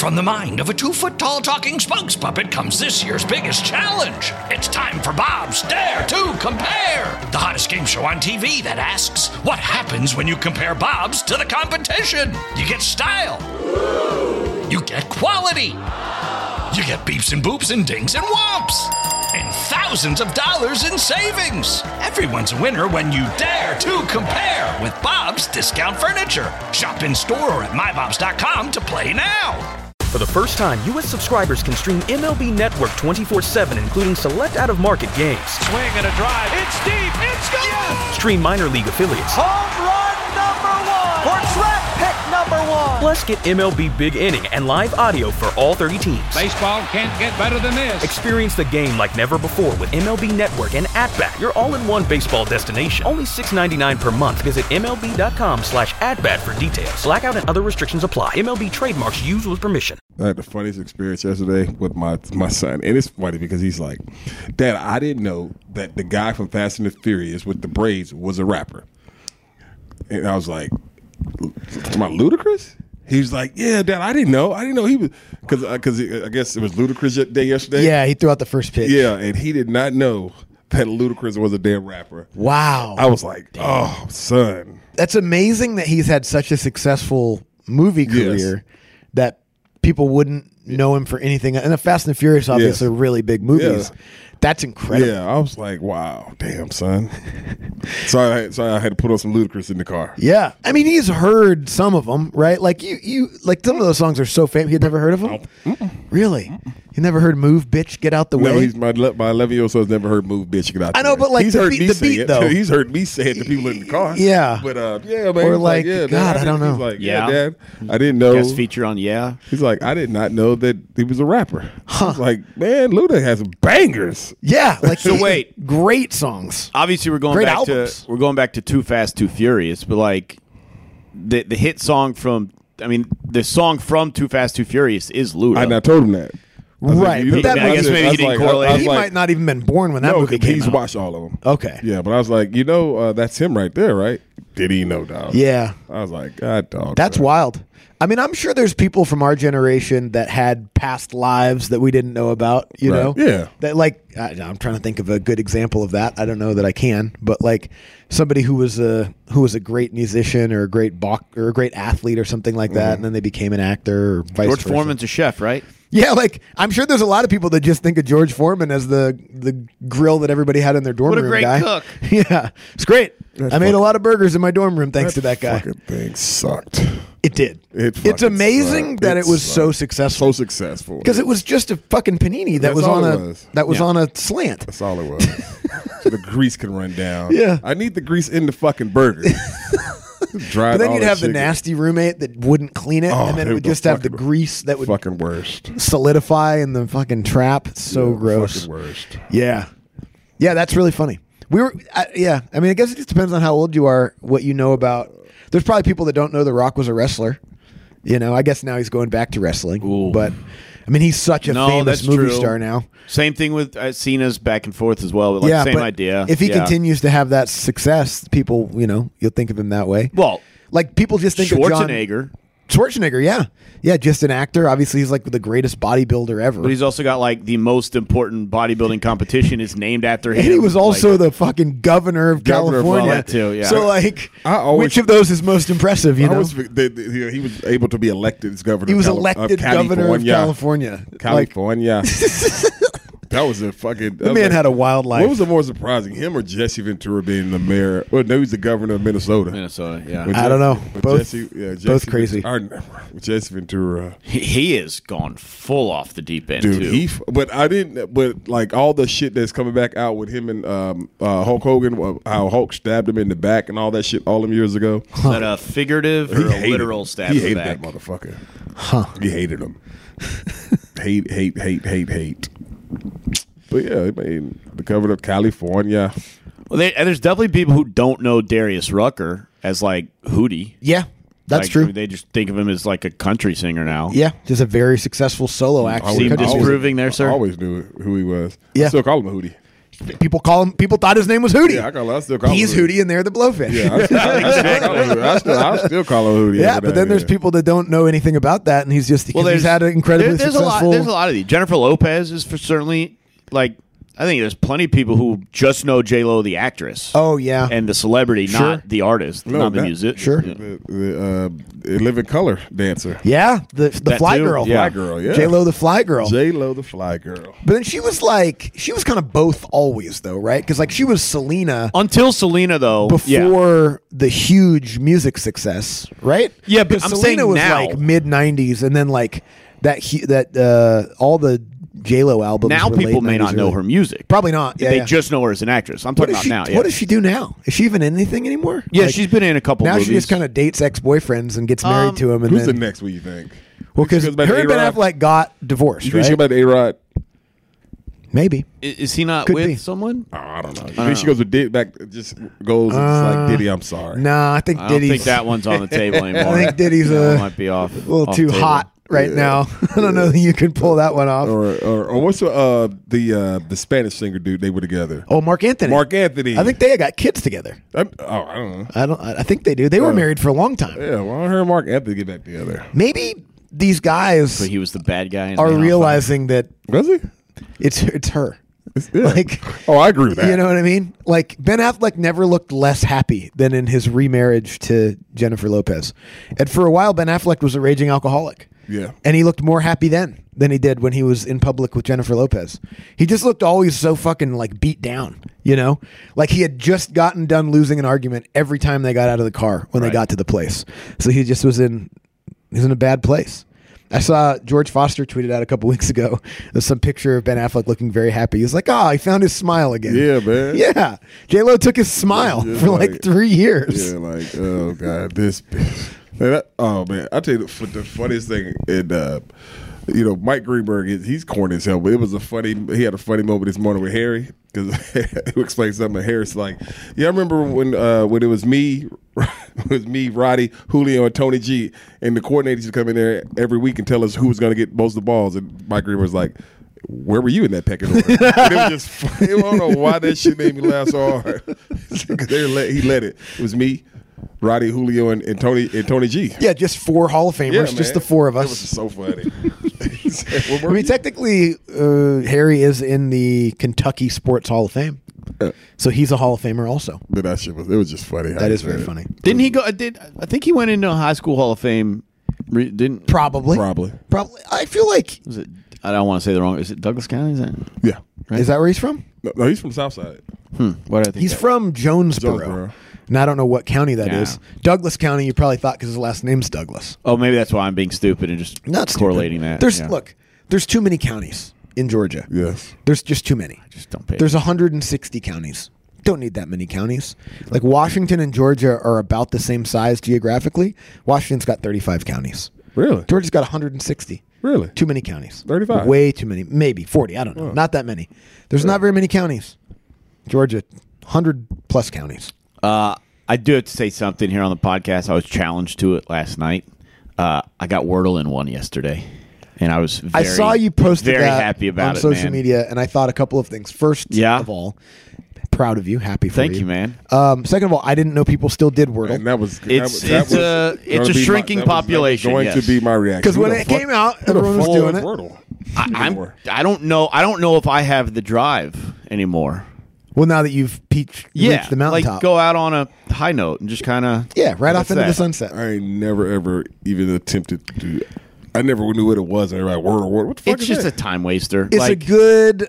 From the mind of a 2-foot-tall talking spokes puppet comes this year's biggest challenge. It's time for Bob's Dare to Compare, the hottest game show on TV that asks, what happens when you compare Bob's to the competition? You get style. You get quality. You get beeps and boops and dings and whomps. And thousands of dollars in savings. Everyone's a winner when you dare to compare with Bob's Discount Furniture. Shop in store or at mybobs.com to play now. For the first time, U.S. subscribers can stream MLB Network 24/7, including select out-of-market games. Swing and a drive. It's deep. It's gone. Yes! Stream minor league affiliates. Home run number 1. Or track pick number 1. Plus, get MLB Big Inning and live audio for all 30 teams. Baseball can't get better than this. Experience the game like never before with MLB Network and At-Bat, your all-in-one baseball destination. Only $6.99 per month. Visit MLB.com/atbat for details. Blackout and other restrictions apply. MLB trademarks used with permission. I had the funniest experience yesterday with my son. And it's funny because he's like, Dad, I didn't know that the guy from Fast and the Furious with the braids was a rapper. And I was like, am I Ludacris? He was like, yeah, Dad, I didn't know he was, because I guess it was Ludacris Day yesterday. Yeah, he threw out the first pitch. Yeah, and he did not know that Ludacris was a damn rapper. Wow. I was like, oh, son. That's amazing that he's had such a successful movie career that people wouldn't know him for anything. And the Fast and the Furious, obviously, are really big movies. Yeah. That's incredible. Yeah, I was like, wow, damn, son. so I had to put on some Ludacris in the car. Yeah. I mean, he's heard some of them, right? Like, you like, some of those songs are so famous. You'd never heard of them? Really? You never heard Move, Bitch, Get Out the Way? No, he's my 11-year-old son's never heard Move, Bitch, Get Out the Way. I know, but like he's the heard beat, me the say beat it. though. He's heard me say it to people in the car. Yeah. But, yeah, man. Or like, yeah, God, Dad, I don't know. He's like, Yeah. Dad, I didn't know. Guest feature on Yeah. He's like, I did not know that he was a rapper. I was like, man, Luda has bangers. Yeah. Like, So wait. Great songs. Obviously, we're going Great back albums. to Too Fast, Too Furious, but like the hit song from, I mean, the song from Too Fast, Too Furious is Luda. I told him that. I was Right, you but know- that I guess movie- maybe I he was didn't like- correlate. I was He like, might not even been born when that no, movie came he's out. watched all of them. Okay. Yeah, but I was like, that's him right there, right? Did he know, dog? Yeah. I was like, God, dog. That's son. wild. I mean, I'm sure there's people from our generation that had past lives that we didn't know about, you Right. know? Yeah. That, like, I'm trying to think of a good example of that. I don't know that I can, but like somebody who was a great musician or a great or a great athlete or something like that, and then they became an actor or vice George versa. Foreman's a chef, right? Yeah, like I'm sure there's a lot of people that just think of George Foreman as the grill that everybody had in their dorm What a room great guy. cook. Yeah, it's great. That's I made a fucking- lot of burgers in my dorm room thanks to that guy. Fucking thing sucked. It did. It It's fucking amazing sucked. that it was so sucked. successful. So successful. Because it was just a fucking panini that That's was all on it was. on a slant. That's all it was. So the grease can run down. Yeah. I need the grease in the fucking burger. But then you'd have the nasty roommate that wouldn't clean it, Oh, and then it dude, would the just have the fucking- grease that would fucking worst. solidify in the fucking trap. It's so gross. Fucking worst. Yeah, yeah, that's really funny. Yeah. I mean, I guess it just depends on how old you are, what you know about. There's probably people that don't know The Rock was a wrestler. You know, I guess now he's going back to wrestling. Ooh. But I mean, he's such a famous that's movie true. star now. Same thing with Cena's back and forth as well. But like, Yeah, same but idea. If he Yeah. continues to have that success, people, you'll think of him that way. Well, Like people just think of John Schwarzenegger, yeah, just an actor. Obviously, he's like the greatest bodybuilder ever. but he's also got like the most important bodybuilding competition is named after him. and he was also Like, the fucking governor of Governor of California all that too, yeah. So like, I always- which of those is most impressive? You know, he was able to be elected as governor. he was of elected governor of California. Like, California. That was a fucking. the man had a wild life. What was the more surprising, him or Jesse Ventura being the mayor? Well, no, he's the governor of Minnesota. Minnesota. Yeah, With I don't know. with Both- Jesse both crazy. With Jesse Ventura, he has gone full off the deep end dude. too. But I didn't. But like all the shit that's coming back out with him and Hulk Hogan, how Hulk stabbed him in the back and all that shit all them years ago. Is that a figurative or a hated literal him. stab He in the hated back? that motherfucker. He hated him. hate. But yeah, I mean, the governor of California. Well, there's definitely people who don't know Darius Rucker as like Hootie. yeah, that's Like, true. They just think of him as like a country singer now. Yeah, just a very successful solo act. Seem Country singer. disproving there, sir? I always knew who he was. Yeah. I still call him a Hootie. People thought his name was Hootie. Yeah, I still call him He's Hootie, and they're the Blowfish. Yeah, I still call him Hootie. Yeah, but then there's people that don't know anything about that, and he's had an incredibly successful. There's a lot of these. Jennifer Lopez is for certainly like. I think there's plenty of people who just know J-Lo, the actress. Oh yeah, and the celebrity, Sure. not the artist, not the music. Sure. The Living Color dancer. Yeah, the Fly too. Girl. Yeah. Fly Girl, yeah. J-Lo the Fly Girl. J-Lo the Fly Girl. But then she was kind of both always though, right? Because like she was Selena Until Selena, though, before the huge music success, right? Yeah, but 'Cause I'm Selena saying was now. like mid '90s, and then like all the J-Lo albums. now were people late may 90s, not know early. her music. Probably not. Yeah, They yeah. just know her as an actress. I'm What talking does about she? now. What does she do now? Is she even in anything anymore? Yeah, Like, she's been in a couple now. movies. She just kind of dates ex-boyfriends and gets married to him. And Who's then, the next one you think? Well, because She her goes back to and Ben A-Rod? Affleck got divorced, You think she right? about A-Rod? Maybe. Is he not Could with be. someone? Oh, I don't know. You think she goes with Diddy back? Just goes like Diddy. I'm sorry. No, I think I don't Diddy's think that one's on the table anymore. I think Diddy's That one might be off. a little off too table. hot right now. I don't know that you can pull that one off. Or what's the Spanish singer dude? They were together. Oh, Mark Anthony. Mark Anthony. I think they got kids together. I don't know. I think they do. They were married for a long time. Yeah, well, I heard Mark Anthony get back together. Maybe these guys But he was the bad guy. in are Man on realizing that Was he? it's her. Yeah. Like, oh, I agree with that. you know what I mean? Like Ben Affleck never looked less happy than in his remarriage to Jennifer Lopez. And for a while, Ben Affleck was a raging alcoholic. Yeah. And he looked more happy then than he did when he was in public with Jennifer Lopez. He just looked always so fucking like beat down, you know? Like he had just gotten done losing an argument every time they got out of the car when they got to the place. So he just was in a bad place. I saw George Foster tweeted out a couple weeks ago some picture of Ben Affleck looking very happy. He was like, he found his smile again. Yeah, man. Yeah. J-Lo took his smile Just for like 3 years. Yeah, like, oh, God, this bitch. Man, I tell you the funniest thing, and Mike Greenberg, he's corny as hell, but he had a funny moment this morning with Harry, because he explained something. Harry's like, yeah, I remember when it was me, Roddy, Julio, and Tony G, and the coordinators would come in there every week and tell us who was going to get most of the balls, and Mike Greenberg was like, where were you in that pecking order? And it was just funny. I don't know why that shit made me laugh so hard. He let it. It was me, Roddy, Julio, and Tony G. Yeah, just 4 Hall of Famers, just the 4 of It us. was so funny. I mean, technically, Harry is in the Kentucky Sports Hall of Fame. So he's a Hall of Famer also. But that shit was just funny. That is very funny. Didn't he go? I think he went into a high school Hall of Fame. Didn't Probably. Probably. I feel like. was it? I don't want to say the wrong. Is it Douglas County? Is that? Yeah. Right? Is that where he's from? No, he's from the South Side. What did I think? He's from Jonesboro. Jonesboro. And I don't know what county that Yeah. is. Douglas County, you probably thought because his last name's Douglas. Oh, maybe that's why I'm being stupid and just Not stupid. correlating that. Look, there's too many counties in Georgia. Yes. There's just too many. Just don't pay. There's 160 counties. Don't need that many counties. Like Washington and Georgia are about the same size geographically. Washington's got 35 counties. Really? Georgia's got 160. Really? Too many counties. 35. Way too many. Maybe 40. I don't know. Not that many. There's not very many counties. Georgia, 100 plus counties. I do have to say something here on the podcast. I was challenged to it last night. I got Wordle in one yesterday, and I was I saw you posted very that happy about on it, social man. media, and I thought a couple of things. First of all, proud of you, happy for you. Thank you, man. Second of all, I didn't know people still did Wordle. And that was It's that a shrinking population, Going yes. to be my reaction. Because Who when the it fuck- came out, who the everyone was fuck doing knows it. Wordle? I don't know. I don't know if I have the drive anymore. Well, now that you've reached the mountaintop. like go out on a high note and just kind of right off into the sunset. I ain't never ever even attempted to. I never knew what it was. And everybody, Wordle. What the fuck It's is just that? a time waster. It's a good,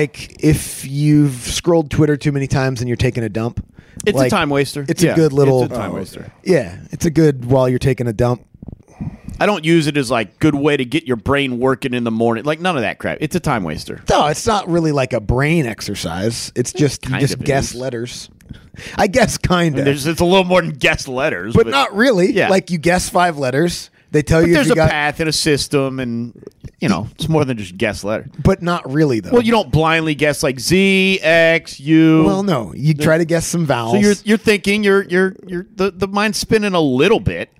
if you've scrolled Twitter too many times and you're taking a dump. It's a time waster. It's a good little It's a time waster. Yeah, it's a good while you're taking a dump. I don't use it as good way to get your brain working in the morning. Like none of that crap. It's a time waster. No, it's not really like a brain exercise. It's just you Kind just of guess is. letters. I guess kind of. It's a little more than guess letters, but not really. Yeah. Like you guess 5 letters. They tell you if there's you a got, path and a system, and it's more than just guess letter. but not really though. Well, you don't blindly guess like Z, X, U. Well, no, you try to guess some vowels. So you're thinking, the mind's spinning a little bit.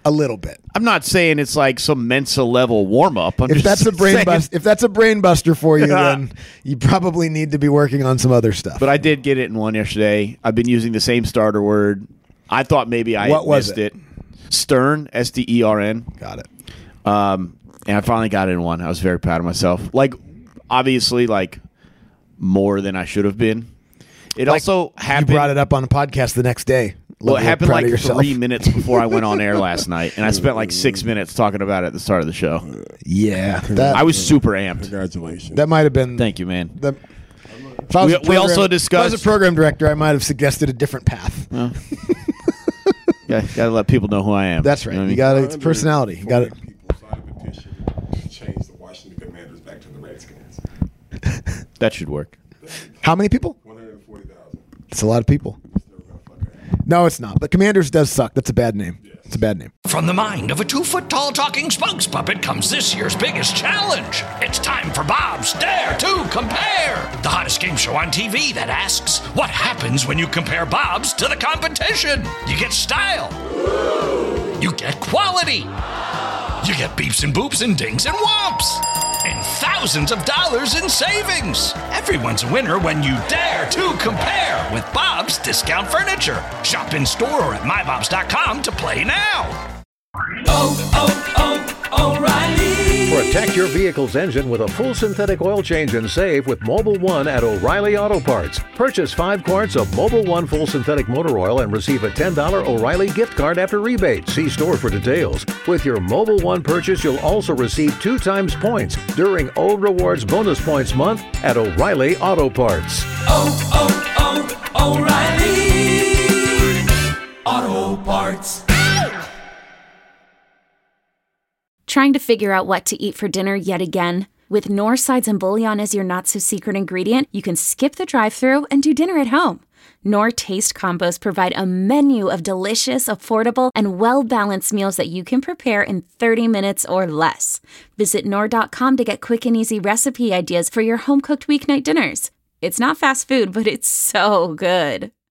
A little bit. I'm not saying it's like some Mensa level warm up. If that's a brain buster for you, then you probably need to be working on some other stuff. But I did get it in one yesterday. I've been using the same starter word. I thought maybe I missed it. Stern, Stern. Got it. And I finally got it in one. I was very proud of myself. Like, obviously, like more than I should have been. It also happened. You brought it up on a podcast the next day. Well, it happened like 3 minutes before I went on air last night, and I spent like 6 minutes talking about it at the start of the show. Yeah, I was super amped. Congratulations. That might have been. Thank you, man. We also discussed. If I was a program director, I might have suggested a different path. Got to let people know who I am. That's right. You got it's personality. You got it. People signed a petition to change the Washington Commanders back to the Redskins. That should work. How many people? 140,000. It's a lot of people. No, it's not. But Commanders does suck. That's a bad name. Yes. It's a bad name. From the mind of a 2-foot-tall talking spokes puppet comes this year's biggest challenge. It's time for Bob's Dare to Compare, the hottest game show on TV that asks, what happens when you compare Bob's to the competition? You get style. You get quality. You get beeps and boops and dings and whomps. And thousands of dollars in savings. Everyone's a winner when you dare to compare with Bob's Discount Furniture. Shop in store or at mybobs.com to play now. O'Reilly. Protect your vehicle's engine with a full synthetic oil change and save with Mobil 1 at O'Reilly Auto Parts. Purchase 5 quarts of Mobil 1 full synthetic motor oil and receive a $10 O'Reilly gift card after rebate. See store for details. With your Mobil 1 purchase, you'll also receive 2 times points during O Rewards Bonus Points Month at O'Reilly Auto Parts. O'Reilly Auto Parts. Trying to figure out what to eat for dinner yet again? With Knorr sides and bouillon as your not-so-secret ingredient, you can skip the drive-thru and do dinner at home. Knorr Taste Combos provide a menu of delicious, affordable, and well-balanced meals that you can prepare in 30 minutes or less. Visit Knorr.com to get quick and easy recipe ideas for your home-cooked weeknight dinners. It's not fast food, but it's so good.